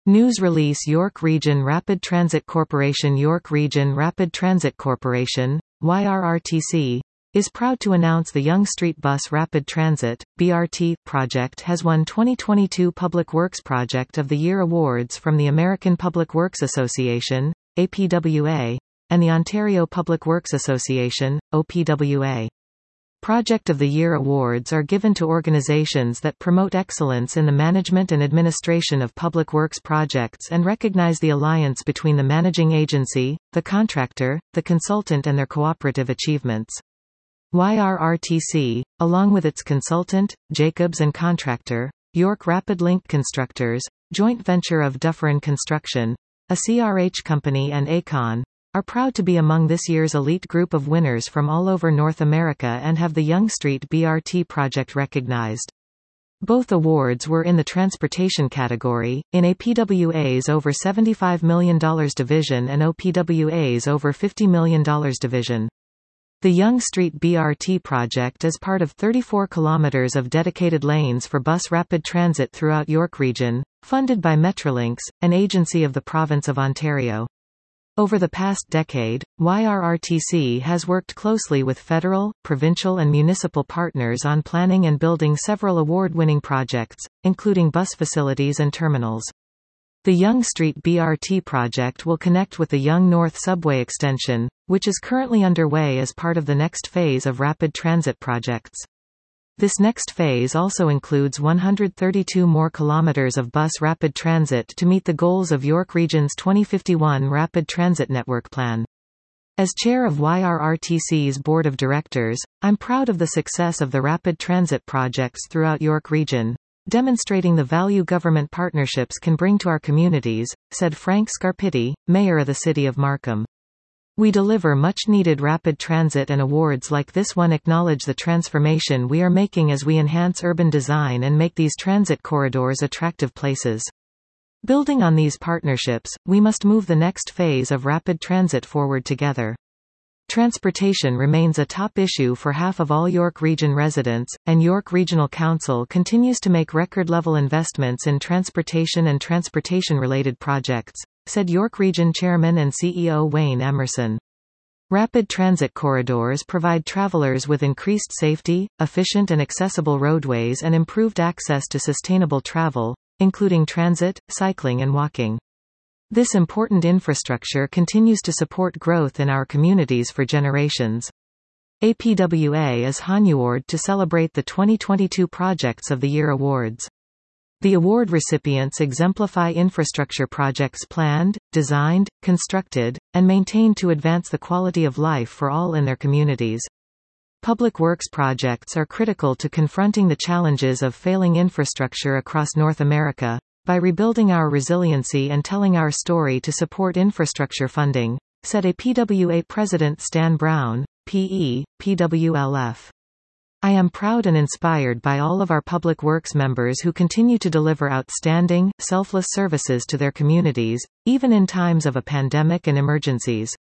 News release York Region Rapid Transit Corporation York Region Rapid Transit Corporation, YRRTC, is proud to announce the Yonge Street Bus Rapid Transit (BRT) project has won 2022 Public Works Project of the Year awards from the American Public Works Association, APWA, and the Ontario Public Works Association, OPWA. Project of the Year awards are given to organizations that promote excellence in the management and administration of public works projects and recognize the alliance between the managing agency, the contractor, the consultant and their cooperative achievements. YRRTC, along with its consultant, Jacobs and contractor, York Rapid Link Constructors, joint venture of Dufferin Construction, a CRH company and Aecon, are proud to be among this year's elite group of winners from all over North America and have the Yonge Street BRT project recognized. Both awards were in the transportation category, in APWA's over $75 million division and OPWA's over $50 million division. The Yonge Street BRT project is part of 34 kilometers of dedicated lanes for bus rapid transit throughout York Region, funded by Metrolinx, an agency of the province of Ontario. Over the past decade, YRRTC has worked closely with federal, provincial and municipal partners on planning and building several award-winning projects, including bus facilities and terminals. The Yonge Street BRT project will connect with the Yonge North Subway extension, which is currently underway as part of the next phase of rapid transit projects. This next phase also includes 132 more kilometers of bus rapid transit to meet the goals of York Region's 2051 Rapid Transit Network Plan. As chair of YRRTC's Board of Directors, I'm proud of the success of the rapid transit projects throughout York Region, demonstrating the value government partnerships can bring to our communities, said Frank Scarpitti, Mayor of the City of Markham. We deliver much-needed rapid transit and awards like this one acknowledge the transformation we are making as we enhance urban design and make these transit corridors attractive places. Building on these partnerships, we must move the next phase of rapid transit forward together. Transportation remains a top issue for half of all York Region residents, and York Regional Council continues to make record-level investments in transportation and transportation-related projects, said York Region Chairman and CEO Wayne Emerson. Rapid transit corridors provide travelers with increased safety, efficient and accessible roadways and improved access to sustainable travel, including transit, cycling and walking. This important infrastructure continues to support growth in our communities for generations. APWA is honored to celebrate the 2022 Projects of the Year awards. The award recipients exemplify infrastructure projects planned, designed, constructed, and maintained to advance the quality of life for all in their communities. Public works projects are critical to confronting the challenges of failing infrastructure across North America, by rebuilding our resiliency and telling our story to support infrastructure funding, said APWA President Stan Brown, PE, PWLF. I am proud and inspired by all of our public works members who continue to deliver outstanding, selfless services to their communities, even in times of a pandemic and emergencies.